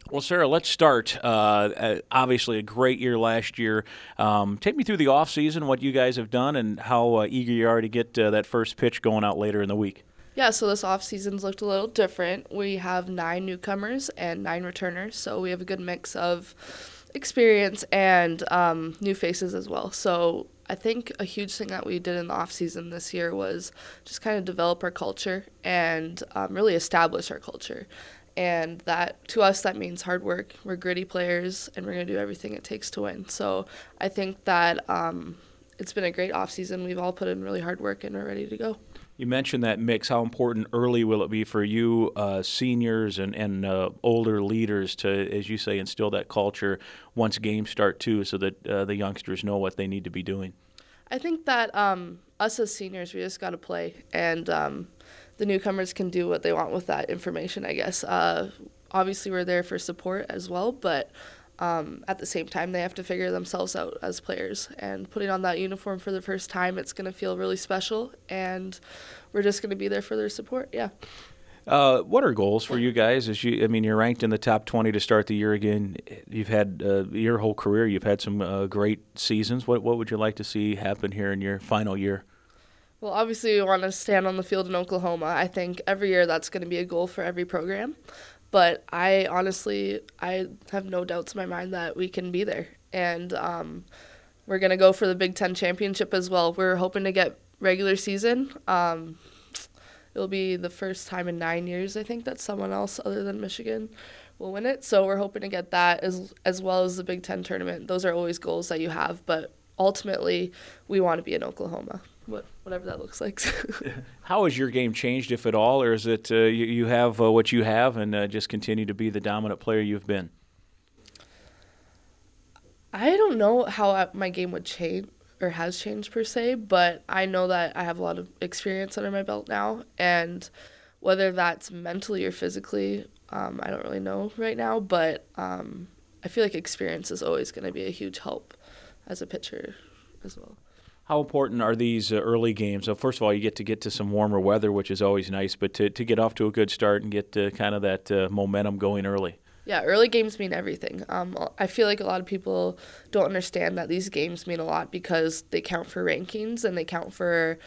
Well, Sarah, let's start. Obviously, a great year last year. Take me through the offseason, what you guys have done, and how eager you are to get that first pitch going out later in the week. Yeah, so this off season's looked a little different. We have 9 newcomers and 9 returners, so we have a good mix of experience and new faces as well. So I think a huge thing that we did in the off season this year was just kind of develop our culture and really establish our culture. And that, to us, that means hard work. We're gritty players, and we're going to do everything it takes to win. So I think that it's been a great off season. We've all put in really hard work, and we're ready to go. You mentioned that mix. How important early will it be for you, seniors and older leaders, to, as you say, instill that culture once games start too, so that the youngsters know what they need to be doing? I think that us as seniors, we just got to play, and the newcomers can do what they want with that information, I guess. Obviously, we're there for support as well, but at the same time, they have to figure themselves out as players. And putting on that uniform for the first time, it's going to feel really special, and we're just going to be there for their support, yeah. What are goals for you guys? You're ranked in the top 20 to start the year again. You've had your whole career. You've had some great seasons. What would you like to see happen here in your final year? Well, obviously, we want to stand on the field in Oklahoma. I think every year that's going to be a goal for every program. But I have no doubts in my mind that we can be there. And we're going to go for the Big Ten championship as well. We're hoping to get regular season. It'll be the first time in 9 years, I think, that someone else other than Michigan will win it. So we're hoping to get that as well as the Big Ten tournament. Those are always goals that you have. But ultimately, we want to be in Oklahoma, whatever that looks like. How has your game changed, if at all, or is it you have what you have and just continue to be the dominant player you've been? I don't know how my game would change or has changed per se, but I know that I have a lot of experience under my belt now, and whether that's mentally or physically, I don't really know right now, but I feel like experience is always going to be a huge help as a pitcher as well. How important are these early games? First of all, you get to some warmer weather, which is always nice, but to get off to a good start and get kind of that momentum going early. Yeah, early games mean everything. I feel like a lot of people don't understand that these games mean a lot because they count for rankings and they count for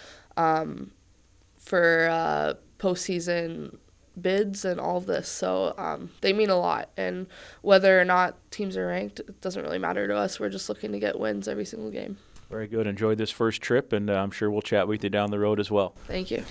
postseason bids and all of this. So they mean a lot. And whether or not teams are ranked, it doesn't really matter to us. We're just looking to get wins every single game. Very good. Enjoy this first trip, and I'm sure we'll chat with you down the road as well. Thank you.